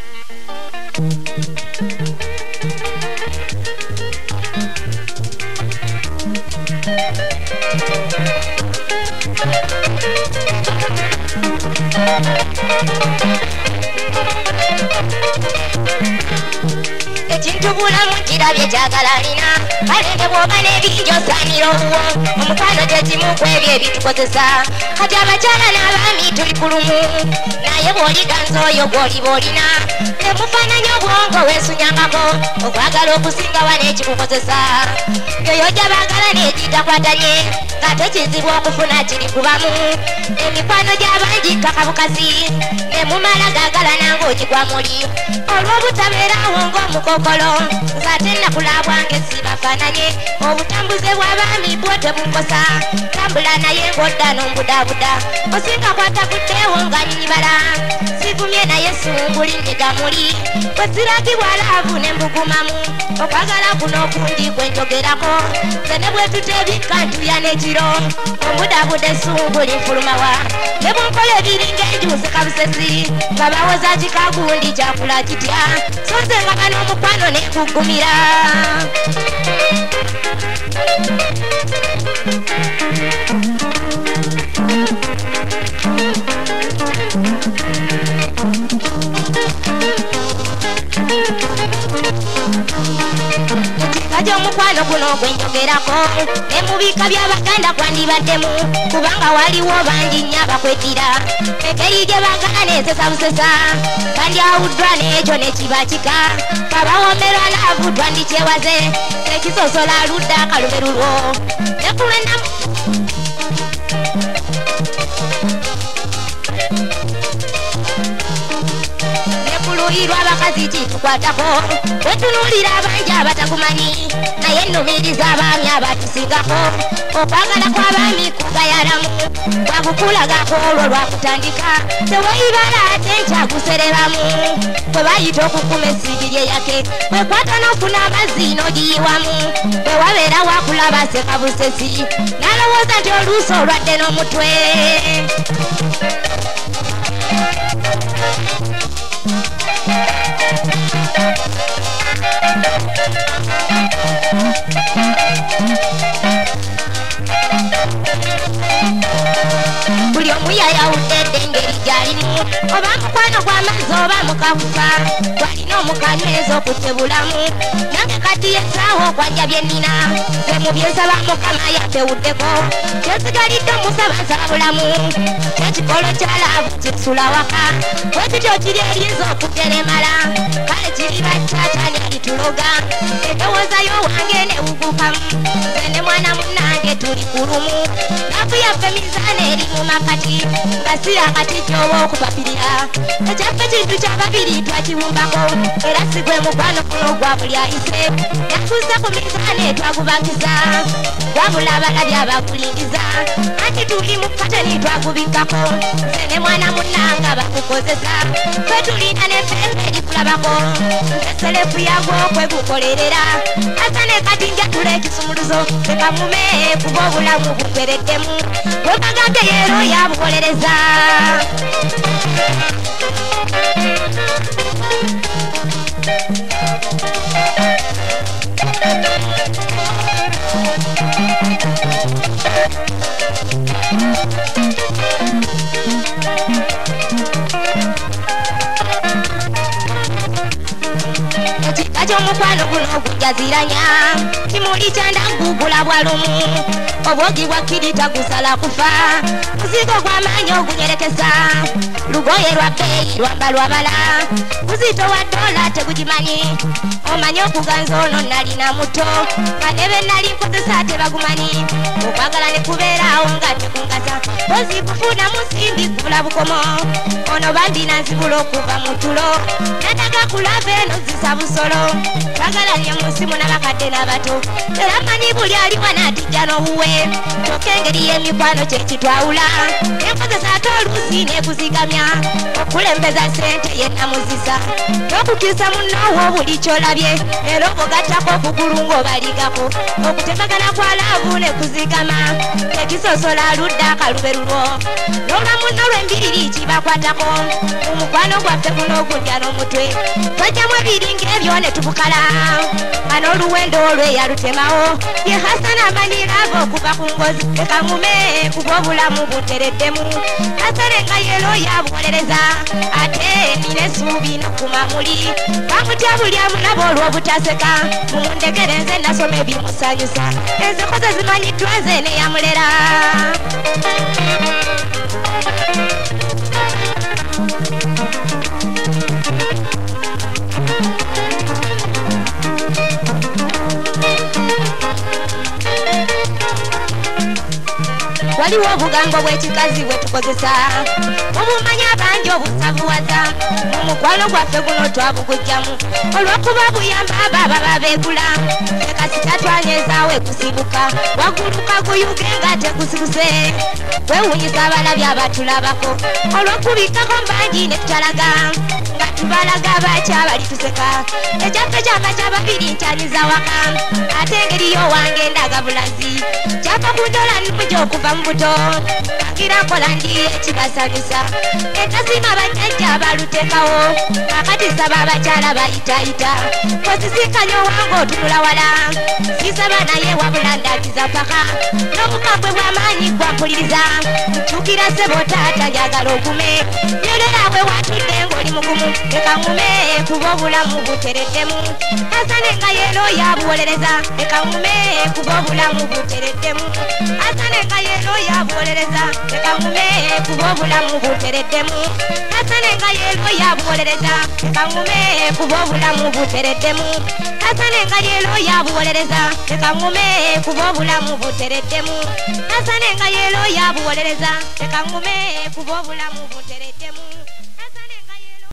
Ekintubula mu kirabye kyagalalina balenge bwoba n'ebinjo osaanira obuwo omukwano gyekimu ku ebyo ebitukozesa kati abakyala n'abaami tuli ku lumu naye bw'oliganza oyo gw'oliba olina nemufaananya obwongo weesunyangako okwagala okusingawa n'ekikukozesa yoyo gya baagala n'ekitakwatanye ng'ate kizibu okufuna kiri kubamu emikwano gy'abangi kakabukazi nemumala gaagalana ng'okigwa muli olw'obutabeerawo ng'omukokolo ng'ate nakulabwange sibafaananye obutambuze bw'abaami bwo tebunkosa tambula naye ng'odda n'ombudabuda osinga kwataguddewo nga nnyibala sigumye naye sunguli njega muli bwe siragibwa laavu ne mbugumamu okwagala kuno okungi kwe njogerako nze ne bwe tutebikka ntuya n'ekiro ombudabuda esunguli nfulumawa ne bwonkola ebiringa enjuuzi kabusesi nga bawoza kikagundi kyakula kitya so nze nga bano omukwano nekugumira ekika gy'omukwano guno gwenjogerako ne mu bika by'abaganda kwandibaddemu kubanga waliwo bangi nnyo abakwetira engeri gye baagala neesesa busesa kandi awuddwa n'ekyo ne kiba kika kabawomerwa laavu twandikyewaze ekisosola aludda akalume lulwo ne kulwenda kuluyirwa abakazi kitukwatako wetunuulira abangi abatakumanyi naye nnumiriza abaami abatusingako okwagala kw'abaami kugayalamu bwakukulagako olwo lwakutandika teweeyibala ate nkyagusereramu bwe bayita okukuma esiigi lye yake wekwata n'ofuna amazzi n'ogiyiwamu bwe wabeera wakulaba sekabusesi n'alowooza nti oluusi olwadde n'omutwe buli omu yayawuddedde engeri gy'alimu oba mukwano gw'amazzi oba mukafuka gwalina omukanyweza okutebulamu nange kati yesaawo okwanja bye nnina ze mu byensaba mukama yatewuddeko kyesigalidde omusaba nsaba bulamu kyekikolo kya laavu kisula waka bwe kityo kiri eriyinza okuteremala kale kiri bakyatani alituloga endowoozayo wange newugukamu nze ne mwana munnange tuli ku lumu laavu yaffe mizaana eri mu makati nga si akati kyoba okupapirira ekyaffe kintu kya babiri twakiwumbako era si gwe mukwano guno gwa buli ayise yatuuse ku mizaana etwagubagiza wabula abalabye abagulindiza anti tuli mu kateni twagubikkako nze ne mwana munnanga bakukozesa ffe tulina n'effembe erikulabako ngeselefu yagwo okwegukolerera asane kati njatula ekisumuluzo tekamume kuba obulamu bukwereddemu bwe bagambye yeero yabukolereza ekika ky'omukwano guno ogujaziranya kimuli kyandagugula bwalumu obwogi bwa kirita gusala kufa muzigo gw'amaanyi ogunyerekesa lugoye lwa bbeeyi lwambalwa bala muzito wa dola tegugimanyi omanyi okuganza ono nalina muto nga ne be nali nkozesa tebagumanyi okwagala ne kubeeraawo nga tekungaza ozi kufuna musimbi kubula bukomo ono bambi nanzibula okuva mu tulo nadaga kulava eno zisa busolo twagala nnyo musimu n'abakadde n'abato era manyi buli aliwa n'atijja n'obuwe bye tokengeri y'emikwano kyekitwawula enkozesa ate oluusi n'ekuzigamya okulembeza sente yennamuzisa n'okutiisa munnoowo buli kyolabye era obogattako okugulu ng'obaligako okutemagana kwa laavu ne kuzigama tekisosola aludde akalube lulwo n'olwa munno lw'embiriri kibakwatako mu mukwano gwaffe guno ogundya n'omutwe twajjamu ebiringa ebyo ne tubukala nga n'oluwendo olweyalutemawo ye hasana amaniraava okuva ku ngozi ekaŋume kuba obulamu buntereddemu hasane nga yero yabuwolereza ate nina essuubi nokumamuli bamutya buli amulaba olw'obutaseka mumundekere nze nasoma ebimusanyusa enzikoze zimanyiddwa nze neyamulera waliwo obugambo bw'ekikazi bwe tukozesa obumanya abangi obusavuwaza mu mukwano gwaffe guno twabugujjamu olw'okuba buyamba ababa babeegula ekasita twanyezaawo ekusibuka waguluka guyuge nga tekusibuse kwewunyisa abalabi abatulabako olw'okubikako mbangi ne tutalaga nga tubalaga bakyabali tuseka ekyaffe kyama kyababiri nkyaniza waka ate engeri y'owange ndagabulazi kyapa kundola numuja okuva mu buto agira kola ndi ekibasanyusa etazima bajjajja abalutekawo akati saba abakyala bayitayita kozisinkanya owange otunula wala sisaba naye wabula ndagiza paka n'obukambwe bw'amaanyi gwampuliriza nkyukira ssebo taata njagala ogume yolerawe watudde ng'oli mugumu leka ngume kuba obulamu butereddemu asane nga yeero yabuwolereza leka ngume kuba obulamu butereddemu asane nga yeero yabuwolereza leka ngume kuba obulamu butereddemu asane nga yeero yabuwolereza leka ngume kuba obulamu butereddemu asane nga yeero yabuwolereza leka ngume kuba obulamu butereddemu asane nga yeero yabuwolereza leka ngume kuba obulamu butereddemu